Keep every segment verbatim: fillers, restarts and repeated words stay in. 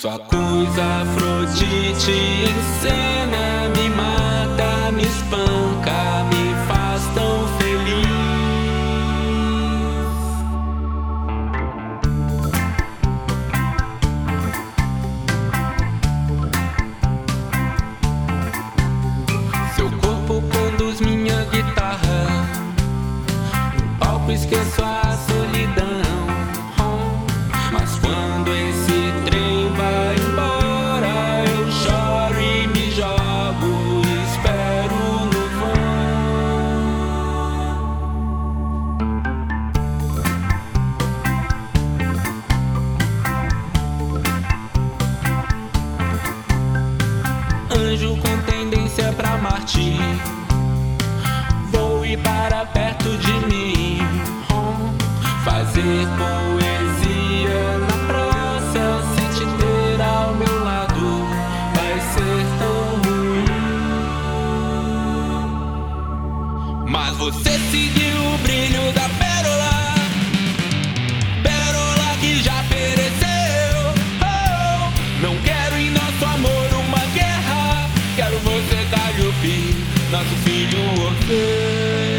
Sua coisa Afrodite em cena me mata, me espanca, me faz tão feliz. Seu corpo conduz minha guitarra, no palco esqueço a solidão. Mas quando esse trem vai embora, eu choro e me jogo, espero no vão. Anjo com tendência pra Marte, voe para perto de mim, fazer poesia na praça, sem te ter ao meu lado, vai ser tão ruim. Mas você seguiu o brilho da pérola, pérola que já pereceu. Oh, não quero em nosso amor uma guerra, quero você, Calliope, nosso filho Orfeu.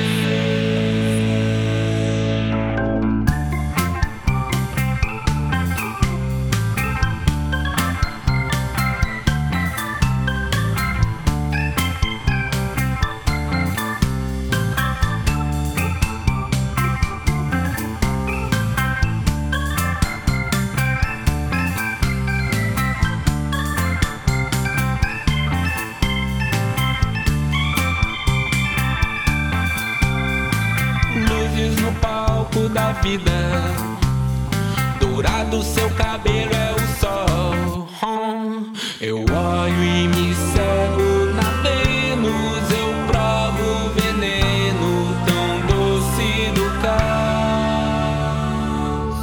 No palco da vida, dourado seu cabelo é o sol. Eu olho e me cego na Vênus, eu provo o veneno tão doce do caos.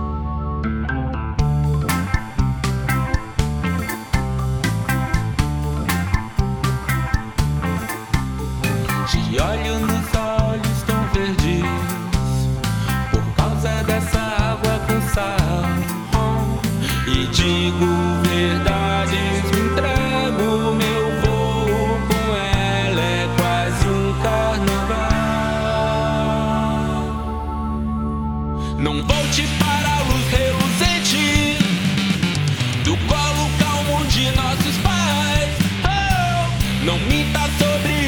Te olho nos olhos tão verdes, dessa água com sal, e digo verdades, me entrego, meu voo com ela é quase um carnaval. Não volte para a luz reluzente do colo calmo de nossos pais. Oh, não minta sobre